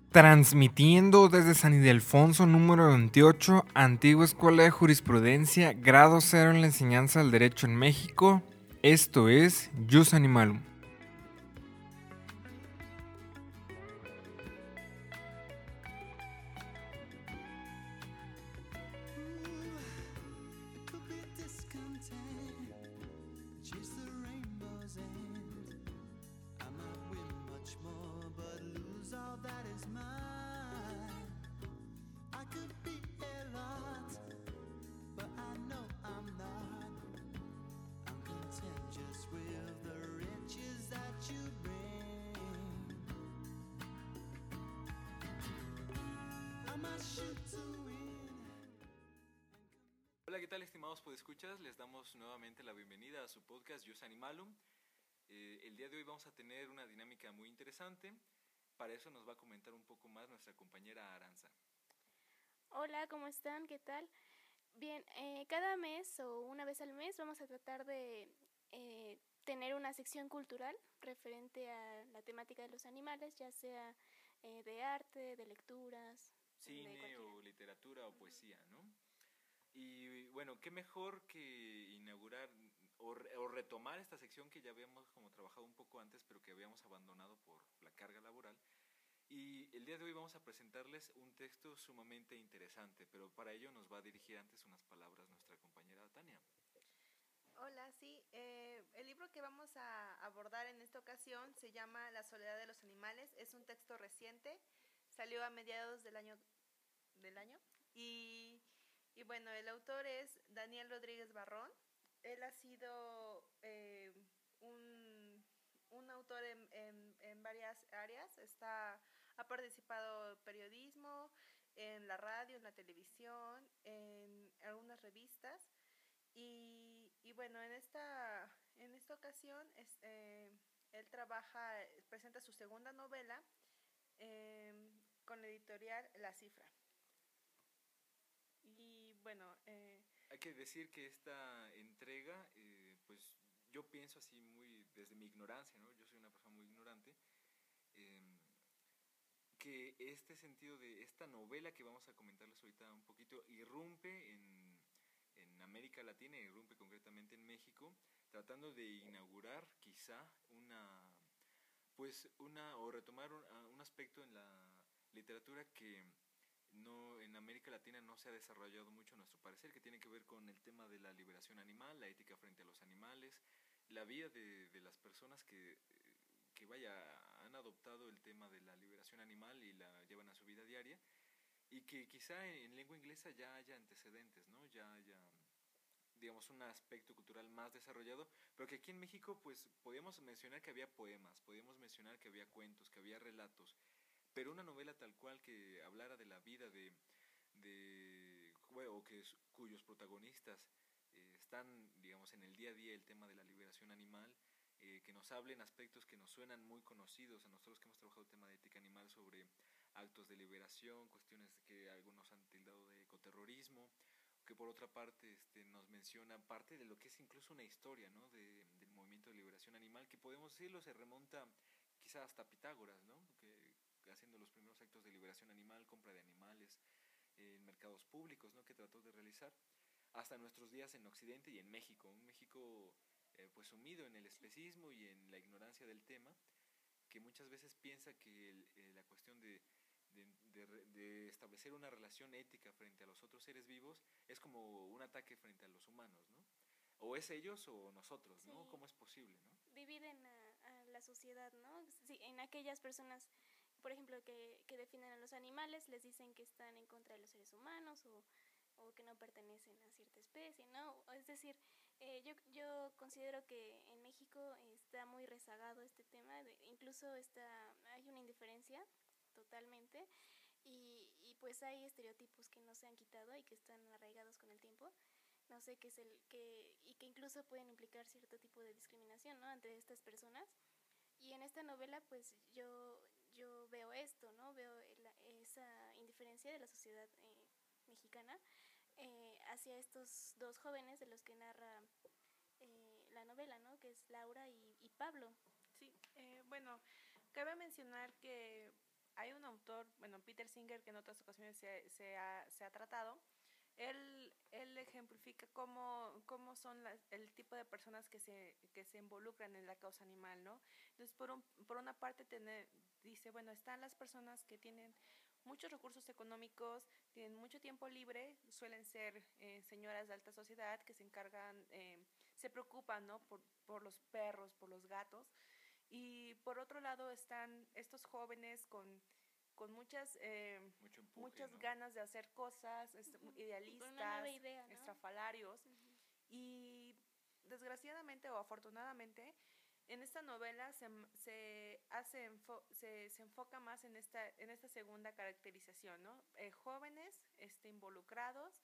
Transmitiendo desde San Ildefonso número 28, Antigua Escuela de Jurisprudencia, grado 0 en la enseñanza del derecho en México. Esto es Jus Animalum. Hola, ¿qué tal, estimados podescuchas? Les damos nuevamente la bienvenida a su podcast Jus Animalum. El día de hoy vamos a tener una dinámica muy interesante. Para eso nos va a comentar un poco más nuestra compañera Aranza. Hola, ¿cómo están? ¿Qué tal? Bien, cada mes o una vez al mes vamos a tratar de tener una sección cultural referente a la temática de los animales, ya sea de arte, de lecturas, Cine o literatura o poesía, ¿no? Y bueno, qué mejor que inaugurar o retomar esta sección que ya habíamos como trabajado un poco antes, pero que habíamos abandonado por la carga laboral. Y el día de hoy vamos a presentarles un texto sumamente interesante, pero para ello nos va a dirigir antes unas palabras nuestra compañera Tania. Hola, sí, el libro que vamos a abordar en esta ocasión se llama La soledad de los animales. Es un texto reciente, salió a mediados del año y bueno, el autor es Daniel Rodríguez Barrón. Él ha sido un autor en varias áreas. Ha participado en periodismo, en la radio, en la televisión, en algunas revistas. Y bueno, en esta ocasión él presenta su segunda novela con la editorial La Cifra. Y bueno, hay que decir que esta entrega, pues yo pienso así muy desde mi ignorancia, ¿no? Yo soy una persona muy ignorante, que este sentido de esta novela que vamos a comentarles ahorita un poquito irrumpe en América Latina, irrumpe concretamente en México, tratando de inaugurar quizá o retomar un aspecto en la literatura que no, en América Latina no se ha desarrollado mucho a nuestro parecer, que tiene que ver con el tema de la liberación animal, la ética frente a los animales, la vida de las personas que han adoptado el tema de la liberación animal y la llevan a su vida diaria, y que quizá en lengua inglesa ya haya antecedentes, ¿no? Ya haya, digamos, un aspecto cultural más desarrollado, pero que aquí en México pues podíamos mencionar que había poemas, podíamos mencionar que había cuentos, que había relatos, pero una novela tal cual que hablara de la vida cuyos protagonistas están, digamos, en el día a día, el tema de la liberación animal, que nos hablen aspectos que nos suenan muy conocidos a nosotros que hemos trabajado el tema de ética animal, sobre actos de liberación, cuestiones que algunos han tildado de ecoterrorismo, que por otra parte nos menciona parte de lo que es incluso una historia, ¿no? Del movimiento de liberación animal, que podemos decirlo se remonta quizá hasta Pitágoras, ¿no? Que haciendo los primeros actos de liberación animal, compra de animales en mercados públicos, ¿no? Que trató de realizar hasta nuestros días en Occidente y en México, un México pues sumido en el especismo y en la ignorancia del tema, que muchas veces piensa que la cuestión de establecer una relación ética frente a los otros seres vivos es como un ataque frente a los humanos, ¿no? O es ellos o nosotros, ¿no? Sí. ¿Cómo es posible, no? Dividen a la sociedad, ¿no? Sí, en aquellas personas, por ejemplo, que defienden a los animales, les dicen que están en contra de los seres humanos o que no pertenecen a cierta especie, ¿no? Es decir, yo considero que en México está muy rezagado este tema, incluso hay una indiferencia totalmente y pues hay estereotipos que no se han quitado y que están arraigados con el tiempo. No sé, y que incluso pueden implicar cierto tipo de discriminación, ¿no? Entre estas personas. Y en esta novela pues yo veo esto, ¿no? Veo esa indiferencia de la sociedad mexicana hacia estos dos jóvenes de los que narra la novela, ¿no? Que es Laura y Pablo. sí, bueno, cabe mencionar que hay un autor, bueno, Peter Singer, que en otras ocasiones se ha tratado. Él ejemplifica cómo son el tipo de personas que se involucran en la causa animal, ¿no? Entonces, por una parte, dice, bueno, están las personas que tienen muchos recursos económicos, tienen mucho tiempo libre, suelen ser señoras de alta sociedad que se encargan, se preocupan, ¿no? Por los perros, por los gatos. Y por otro lado están estos jóvenes con muchas ¿no? ganas de hacer cosas, idealistas, una nueva idea, ¿no? estrafalarios. Y desgraciadamente o afortunadamente, en esta novela se enfoca más en esta segunda caracterización, ¿no? Jóvenes involucrados,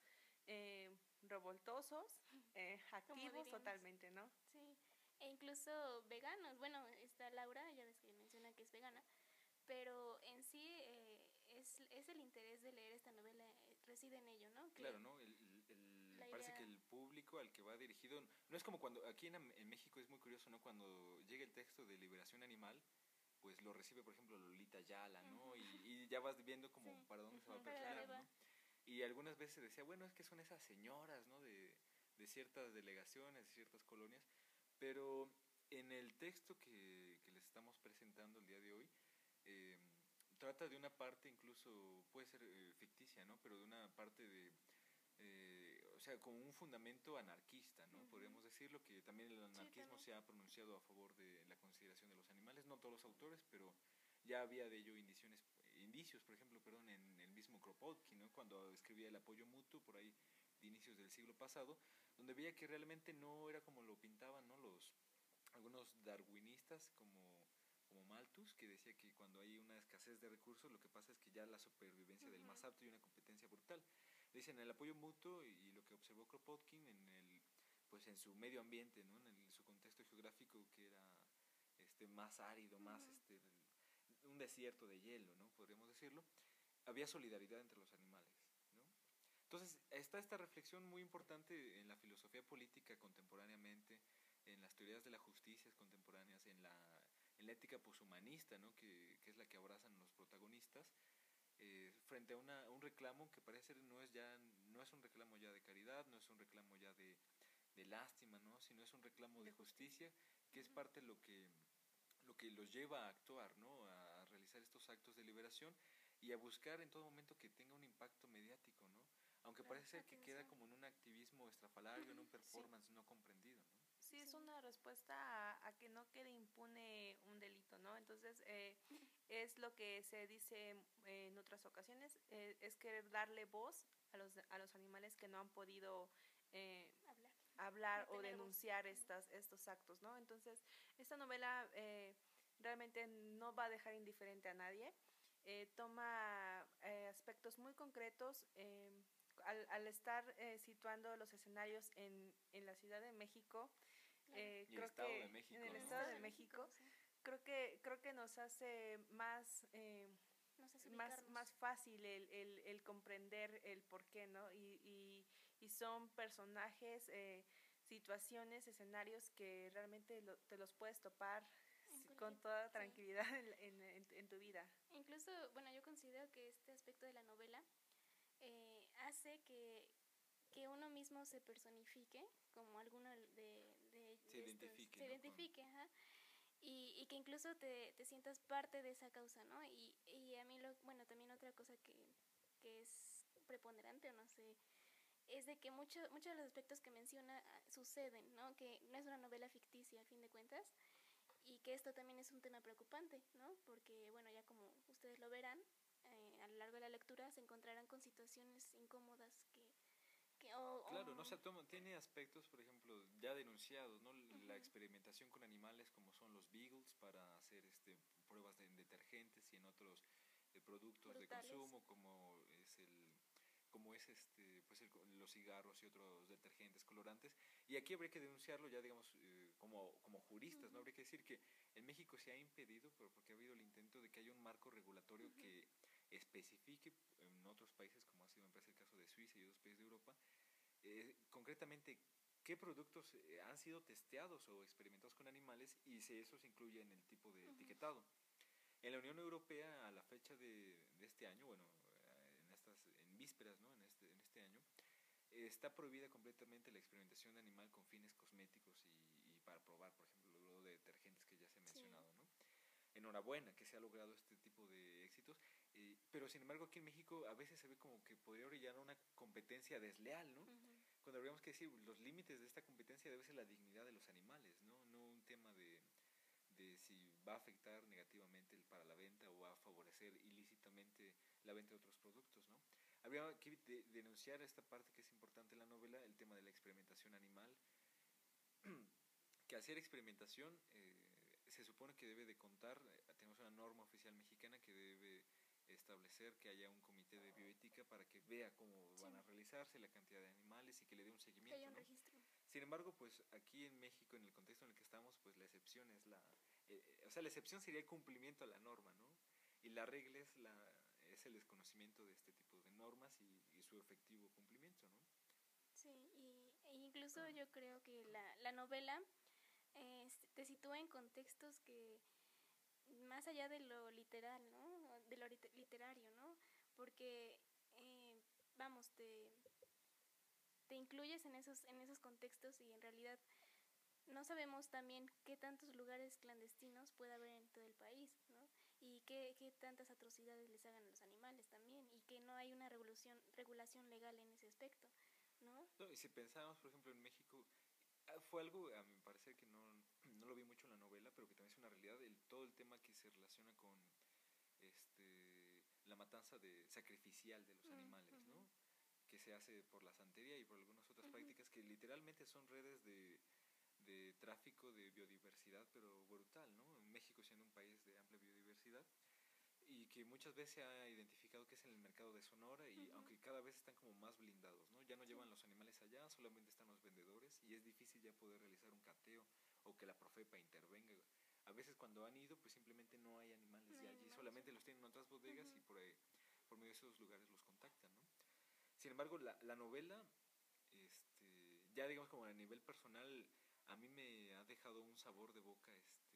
revoltosos, activos totalmente, ¿no? Sí, e incluso veganos. Bueno, está Laura, ya ves que menciona que es vegana, pero en sí es el interés de leer esta novela, reside en ello, ¿no? Claro, ¿no? Parece que el público al que va dirigido, no es como cuando aquí en México es muy curioso, ¿no? Cuando llega el texto de Liberación Animal, pues lo recibe, por ejemplo, Lolita Ayala, ¿no? Y ya vas viendo como sí, para dónde se va a perfilar, ¿no? Y algunas veces se decía, bueno, es que son esas señoras, ¿no? De ciertas delegaciones, de ciertas colonias, pero en el texto que les estamos presentando el día de hoy, trata de una parte, incluso puede ser ficticia, ¿no? Pero de una parte o sea, con un fundamento anarquista, ¿no? Podríamos decirlo, que también el anarquismo se ha pronunciado a favor de la consideración de los animales, no todos los autores, pero ya había de ello indicios, por ejemplo, en el mismo Kropotkin, ¿no? Cuando escribía El apoyo mutuo, por ahí de inicios del siglo pasado, donde veía que realmente no era como lo pintaban, ¿no? Algunos darwinistas como Malthus, que decía que cuando hay una escasez de recursos, lo que pasa es que ya la supervivencia del más apto y una competencia brutal. Dicen el apoyo mutuo y lo que observó Kropotkin pues en su medio ambiente, ¿no? En su contexto geográfico, que era más árido, más un desierto de hielo, ¿no? Podríamos decirlo. Había solidaridad entre los animales, ¿no? Entonces, está esta reflexión muy importante en la filosofía política contemporáneamente, en las teorías de la justicia contemporáneas, en la ética poshumanista, ¿no? que es la que abrazan los protagonistas, frente a un reclamo que parece ser no es un reclamo ya de caridad, no es un reclamo ya de lástima, ¿no? Sino es un reclamo de justicia, que es parte de lo que los lleva a actuar, ¿no? A realizar estos actos de liberación y a buscar en todo momento que tenga un impacto mediático, ¿no? Aunque parece ser que queda como en un activismo estrafalario, en un performance no comprendido, ¿no? Sí, es una respuesta a que no quede impune un delito, ¿no? Entonces, es lo que se dice en otras ocasiones, es querer darle voz a los animales que no han podido hablar o denunciar estos actos, ¿no? Entonces, esta novela realmente no va a dejar indiferente a nadie, toma aspectos muy concretos, al estar situando los escenarios en la Ciudad de México, creo que de México, en el ¿no? Estado de México, sí. creo que nos hace más fácil el comprender el porqué, ¿no? Y son personajes, situaciones, escenarios que realmente te los puedes topar con toda tranquilidad en tu vida. Incluso, bueno, yo considero que este aspecto de la novela hace que uno mismo se personifique como alguno se identifique, se identifique, ajá, y que incluso te sientas parte de esa causa, ¿no? Y a mí, bueno, también otra cosa que es preponderante, o no sé, es de que muchos de los aspectos que menciona suceden, ¿no? Que no es una novela ficticia, a fin de cuentas, y que esto también es un tema preocupante, ¿no? Porque, bueno, ya como ustedes lo verán, a lo largo de la lectura se encontrarán con situaciones incómodas claro, no se tiene aspectos, por ejemplo, ya denunciados, ¿no? La experimentación con animales como son los beagles para hacer pruebas en detergentes y en otros productos de consumo, como es pues los cigarros y otros detergentes colorantes. Y aquí habría que denunciarlo ya, digamos, como juristas, ¿no? Habría que decir que en México se ha impedido, pero porque ha habido el intento de que haya un marco regulatorio que especifique en otros países, como ha sido, me parece, el caso de Suiza y otros países de Europa, concretamente qué productos han sido testeados o experimentados con animales y si eso se incluye en el tipo de etiquetado. En la Unión Europea, a la fecha de este año, bueno, en vísperas, ¿no? En este año, está prohibida completamente la experimentación animal con fines cosméticos y para probar, por ejemplo, lo de detergentes que ya se ha mencionado, ¿no? Enhorabuena que se ha logrado este tipo de éxitos, pero sin embargo aquí en México a veces se ve como que podría orillar a una competencia desleal, ¿no? Cuando habríamos que decir, los límites de esta competencia debe ser la dignidad de los animales, ¿no? No un tema de si va a afectar negativamente para la venta o va a favorecer ilícitamente la venta de otros productos, ¿no? Habría que denunciar esta parte que es importante en la novela, el tema de la experimentación animal, que hacer experimentación se supone que debe de contar, tenemos una norma oficial mexicana que debe establecer que haya un comité de bioética para que vea cómo van a realizarse, la cantidad de animales y que le dé un seguimiento, que haya un ¿no? registro. Sin embargo, pues aquí en México, en el contexto en el que estamos, pues la excepción es la excepción sería el cumplimiento a la norma, ¿no? Y la regla es el desconocimiento de este tipo de normas y su efectivo cumplimiento, ¿no? Sí, e incluso yo creo que la novela te sitúa en contextos que más allá de lo literal, ¿no? De lo literario, ¿no? Porque, vamos, te incluyes en esos contextos y en realidad no sabemos también qué tantos lugares clandestinos puede haber en todo el país, ¿no? Y qué tantas atrocidades les hagan a los animales también, y que no hay una regulación legal en ese aspecto, ¿no? No, y si pensamos, por ejemplo, en México, fue algo, a mi parecer, que no lo vi mucho en la novela, pero que también es una realidad, todo el tema que se relaciona con la matanza sacrificial de los animales, ¿no? Que se hace por la santería y por algunas otras prácticas que literalmente son redes de tráfico de biodiversidad, pero brutal, ¿no? En México siendo un país de amplia biodiversidad y que muchas veces se ha identificado que es en el mercado de Sonora y aunque cada vez están como más blindados, ¿no? Ya no llevan los animales allá, solamente están los vendedores y es difícil ya poder realizar un cateo o que la Profepa intervenga. A veces cuando han ido, pues simplemente no hay animales ya allí, solamente los tienen en otras bodegas y por medio de esos lugares los contactan, ¿no? Sin embargo, la novela, ya digamos como a nivel personal, a mí me ha dejado un sabor de boca,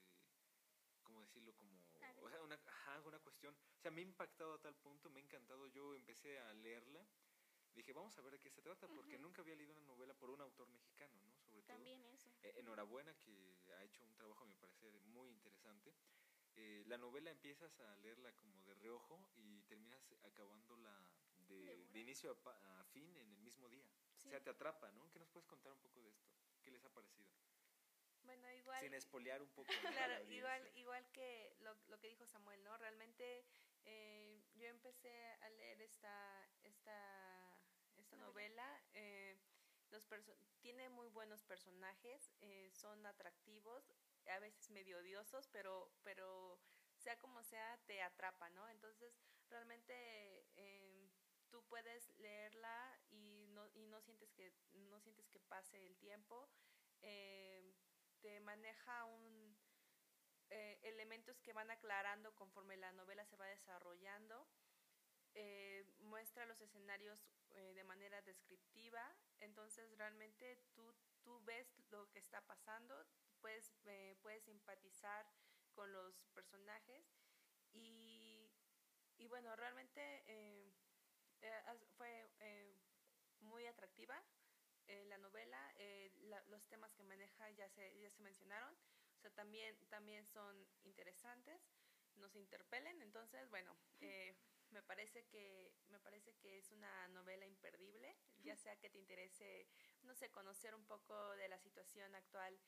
¿cómo decirlo? Como, o sea, una cuestión, o sea, me ha impactado a tal punto, me ha encantado, yo empecé a leerla, dije, vamos a ver de qué se trata, porque nunca había leído una novela por un autor mexicano, ¿no? Sobre todo. También eso. Enhorabuena que ha hecho un trabajo, me parece, muy interesante. La novela empiezas a leerla como de reojo y terminas acabándola de inicio a fin en el mismo día. Sí. O sea, te atrapa, ¿no? ¿Qué nos puedes contar un poco de esto? ¿Qué les ha parecido? Bueno, igual... Sin espolear un poco. Claro, igual que lo que dijo Samuel, ¿no? Realmente yo empecé a leer esta novela. Tiene muy buenos personajes, son atractivos, a veces medio odiosos, pero sea como sea, te atrapa, ¿no? Entonces, realmente tú puedes leerla y no sientes que pase el tiempo. Te maneja elementos que van aclarando conforme la novela se va desarrollando. Muestra los escenarios de manera descriptiva, entonces realmente tú ves lo que está pasando, puedes simpatizar con los personajes y bueno, realmente fue muy atractiva la novela. Los temas que maneja ya se mencionaron, o sea, también son interesantes, nos interpelen, entonces bueno, me parece que es una novela imperdible, ya sea que te interese, no sé, conocer un poco de la situación actual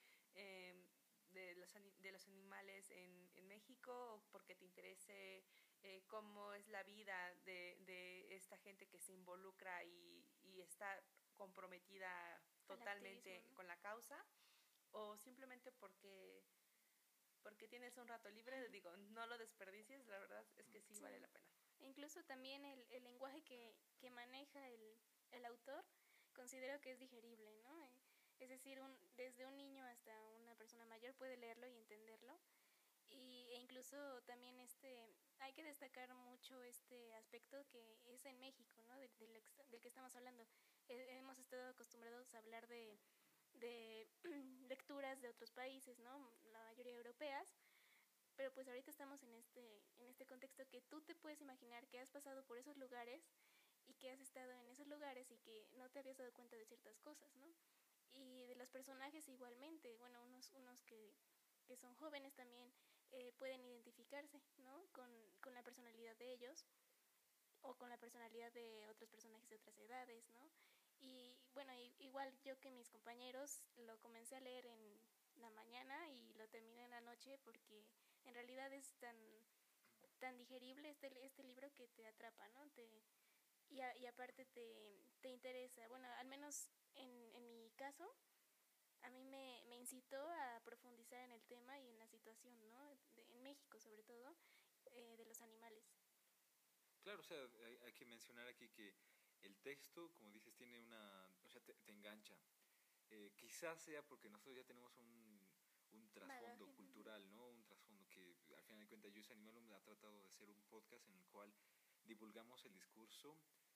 de los animales en México, o porque te interese cómo es la vida de esta gente que se involucra y está comprometida totalmente con la causa, o simplemente porque tienes un rato libre, digo, no lo desperdicies, la verdad es que sí vale la pena. Incluso también el lenguaje que maneja el autor, considero que es digerible, ¿no? Es decir, desde un niño hasta una persona mayor puede leerlo y entenderlo. E incluso también hay que destacar mucho este aspecto que es en México, ¿no? Del que estamos hablando. Hemos estado acostumbrados a hablar de lecturas de otros países, ¿no? La mayoría europeas, pero pues ahorita estamos en este contexto que tú te puedes imaginar que has pasado por esos lugares y que has estado en esos lugares y que no te habías dado cuenta de ciertas cosas, ¿no? Y de los personajes igualmente, bueno, unos que son jóvenes también pueden identificarse, ¿no? Con la personalidad de ellos o con la personalidad de otros personajes de otras edades, ¿no? Y bueno, igual yo que mis compañeros lo comencé a leer en la mañana y lo terminé en la noche porque en realidad es tan digerible este libro que te atrapa, ¿no? Y aparte te interesa. Bueno, al menos en mi caso, a mí me incitó a profundizar en el tema y en la situación, ¿no? En México sobre todo, de los animales. Claro, o sea, hay que mencionar aquí que el texto, como dices, tiene o sea, te engancha. Quizás sea porque nosotros ya tenemos un trasfondo Bagaje, cultural, ¿no? Un trasfondo que al final de cuentas Yo Soy Animal ha tratado de ser un podcast en el cual divulgamos el discurso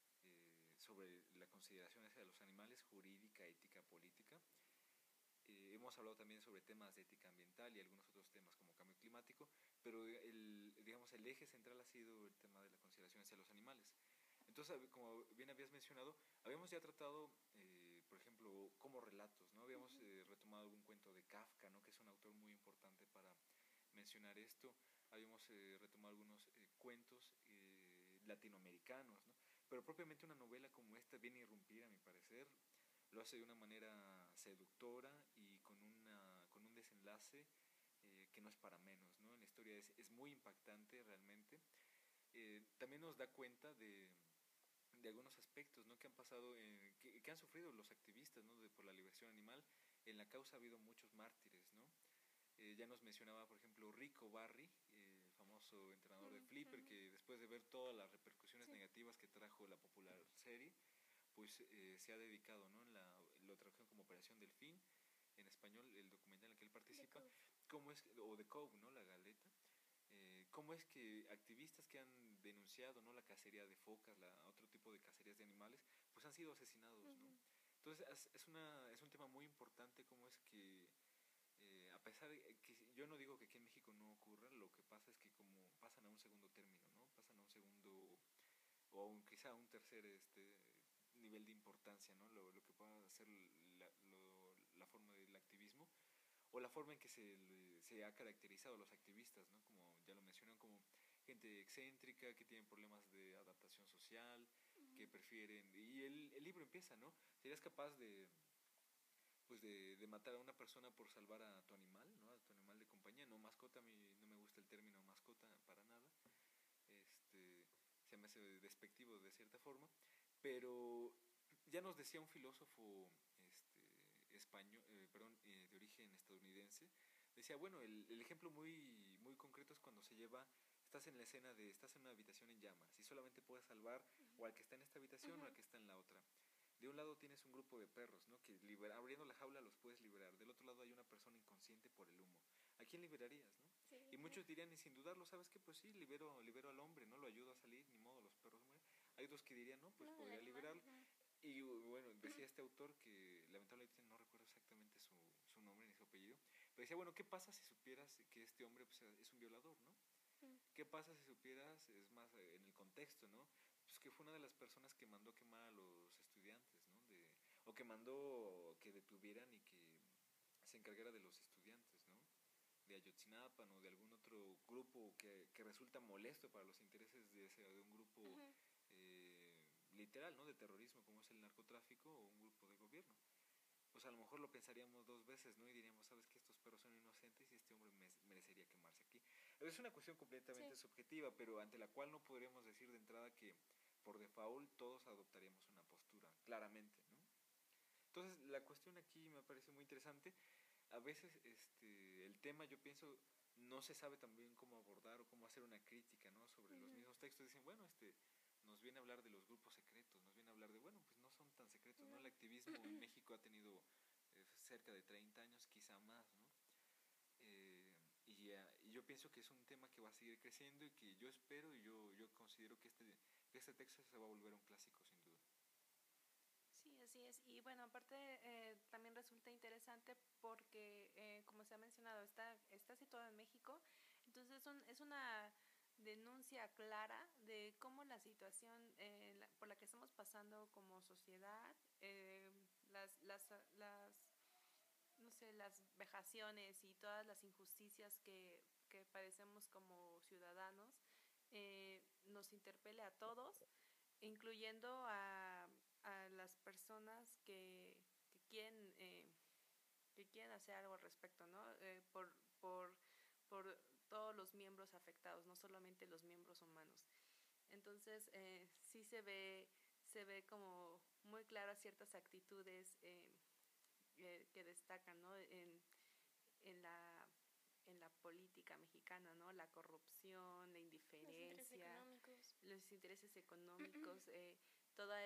sobre la consideración hacia los animales, jurídica, ética, política. Hemos hablado también sobre temas de ética ambiental y algunos otros temas como cambio climático, pero digamos, el eje central ha sido el tema de la consideración hacia los animales. Entonces, como bien habías mencionado, habíamos ya tratado, por ejemplo, como relatos, ¿no? Habíamos retomado algún cuento de Kafka, ¿no? Que es un autor muy importante para mencionar esto. Habíamos retomado algunos cuentos latinoamericanos, ¿no? Pero propiamente una novela como esta viene a irrumpir, a mi parecer. Lo hace de una manera seductora y con un desenlace que no es para menos, ¿no? La historia es muy impactante realmente. También nos da cuenta de algunos aspectos, ¿no? Que han pasado, que han sufrido los activistas, ¿no? Por la liberación animal. En la causa ha habido muchos mártires, ¿no? Ya nos mencionaba, por ejemplo, Rico Barry, el famoso entrenador de Flipper, que después de ver todas las repercusiones negativas que trajo la popular serie, pues se ha dedicado, ¿no? Lo tradujeron como Operación Delfín, en español, el documental en el que él participa, o The Cove, ¿no? La Galeta. Cómo es que activistas que han denunciado, ¿no? La cacería de focas, otro tipo de cacerías de animales, pues han sido asesinados, ¿no? Entonces es un tema muy importante cómo es que a pesar de que yo no digo que aquí en México no ocurra, lo que pasa es que como pasan a un segundo término, ¿no? Pasan a un segundo o quizá a un tercer nivel de importancia, ¿no? Lo que pueda ser la forma del activismo o la forma en que se ha caracterizado a los activistas, ¿no? Como ya lo mencionan, como gente excéntrica que tienen problemas de adaptación social, que prefieren, y el libro empieza, ¿no? ¿Serías capaz de matar a una persona por salvar a tu animal, ¿no? A tu animal de compañía? No mascota, a mí no me gusta el término mascota para nada. Se me hace despectivo de cierta forma, pero ya nos decía un filósofo español, de origen estadounidense, decía, bueno, el ejemplo muy concreto es cuando estás en la escena estás en una habitación en llamas y solamente puedes salvar o al que está en esta habitación o al que está en la otra. De un lado tienes un grupo de perros, ¿no? Que abriendo la jaula los puedes liberar. Del otro lado hay una persona inconsciente por el humo. ¿A quién liberarías, no? Sí, y muchos dirían, y sin dudarlo, ¿sabes qué? Pues sí, libero al hombre, ¿no? Lo ayudo a salir, ni modo, los perros mueren. Hay otros que dirían, no, pues no, podría animal, liberarlo. Y bueno, decía este autor que lamentablemente no recuerdo exactamente su nombre ni su apellido, pero decía, bueno, ¿qué pasa si supieras que este hombre pues, es un violador, ¿no? ¿Qué pasa si supieras, es más, en el contexto, ¿no? Pues que fue una de las personas que mandó quemar a los estudiantes, ¿no? O que mandó que detuvieran y que se encargara de los estudiantes, ¿no? De Ayotzinapa, ¿no? De algún otro grupo que resulta molesto para los intereses de un grupo literal, ¿no? De terrorismo, como es el narcotráfico o un grupo de gobierno. Pues a lo mejor lo pensaríamos dos veces, ¿no? Y diríamos, ¿sabes qué? Estos perros son inocentes y este hombre merecería quemarse aquí. Es una cuestión completamente subjetiva, pero ante la cual no podríamos decir de entrada que por default todos adoptaríamos una postura, claramente, ¿no? Entonces la cuestión aquí me parece muy interesante. A veces el tema, yo pienso, no se sabe también cómo abordar o cómo hacer una crítica, ¿no? Sobre los mismos textos. Dicen, bueno, nos viene a hablar de los grupos secretos, nos viene a hablar de, bueno, pues no son tan secretos, ¿no? El activismo en México ha tenido cerca de 30 años, quizá más, ¿no? Y yo pienso que es un tema que va a seguir creciendo y que yo espero y yo considero que este texto se va a volver un clásico, sin duda. Sí, así es. Y bueno, aparte también resulta interesante porque, como se ha mencionado, está situado en México. Entonces, es una denuncia clara de cómo la situación por la que estamos pasando como sociedad, no sé, las vejaciones y todas las injusticias que padecemos como ciudadanos, nos interpele a todos, incluyendo a las personas que quieren hacer algo al respecto, ¿no? Por todos los miembros afectados, no solamente los miembros humanos. Entonces, sí se ve como muy claras ciertas actitudes que destacan, ¿no? En la política mexicana, ¿no? La corrupción, la indiferencia, los intereses económicos, toda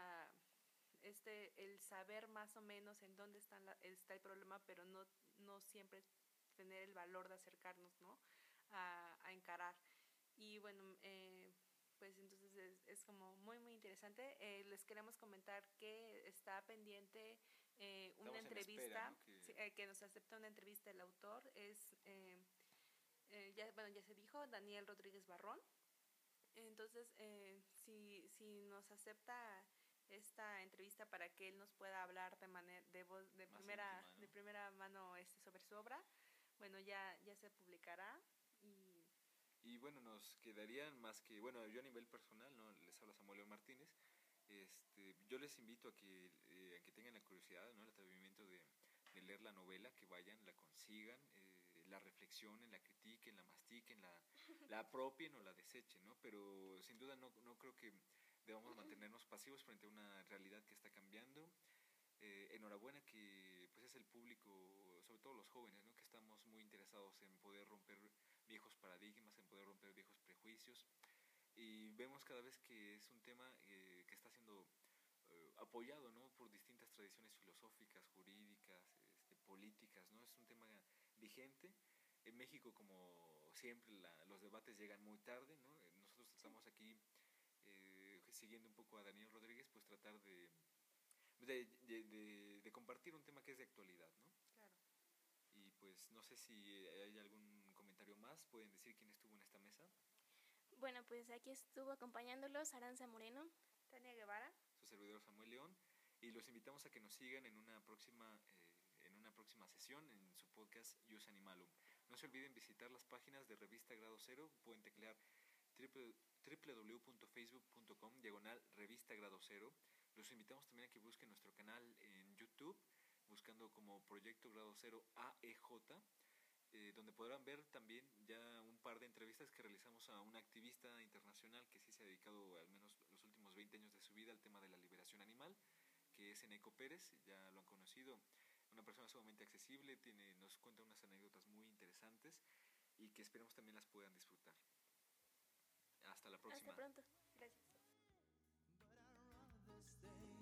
el saber más o menos en dónde está el problema, pero no siempre tener el valor de acercarnos, ¿no? A encarar. Y bueno, pues entonces es como muy, muy interesante. Les queremos comentar que está pendiente una entrevista, espera, ¿no? Que nos acepta una entrevista el autor. Es, ya se dijo, Daniel Rodríguez Barrón. Entonces, si nos acepta esta entrevista para que él nos pueda hablar de primera mano sobre su obra, bueno, ya se publicará. Y bueno, nos quedarían más que, bueno, yo a nivel personal, ¿no? Les habla Samuel León Martínez. Yo les invito a que tengan la curiosidad, ¿no? El atrevimiento de leer la novela, que vayan, la consigan, la reflexionen, la critiquen, la mastiquen, la apropien o la desechen, ¿no? Pero sin duda no creo que debamos mantenernos pasivos frente a una realidad que está cambiando. Enhorabuena que pues es el público, sobre todo los jóvenes, ¿no? Que estamos muy interesados en poder romper viejos paradigmas, en poder romper viejos prejuicios, y vemos cada vez que es un tema que está siendo apoyado, ¿no? Por distintas tradiciones filosóficas, jurídicas, políticas, ¿no? Es un tema vigente. En México, como siempre, los debates llegan muy tarde, ¿no? Nosotros estamos aquí siguiendo un poco a Daniel Rodríguez, pues tratar de compartir un tema que es de actualidad, ¿no? Claro. Y pues no sé si hay algún comentario más. ¿Pueden decir quién estuvo en esta mesa? Bueno, pues aquí estuvo acompañándolos Aranza Moreno, Tania Guevara, su servidor Samuel León, y los invitamos a que nos sigan en una próxima sesión en su podcast Jus Animalum. No se olviden visitar las páginas de Revista Grado Cero. Pueden teclear www.facebook.com/Revista Grado Cero. Los invitamos también a que busquen nuestro canal en YouTube, buscando como Proyecto Grado Cero AEJ, donde podrán ver también ya un par de entrevistas que realizamos a una activista internacional que sí se ha dedicado al menos los últimos 20 años de su vida al tema de la liberación animal, que es Eneco Pérez. Ya lo han conocido, una persona sumamente accesible, nos cuenta unas anécdotas muy interesantes y que esperemos también las puedan disfrutar. Hasta la próxima. Hasta pronto. Gracias.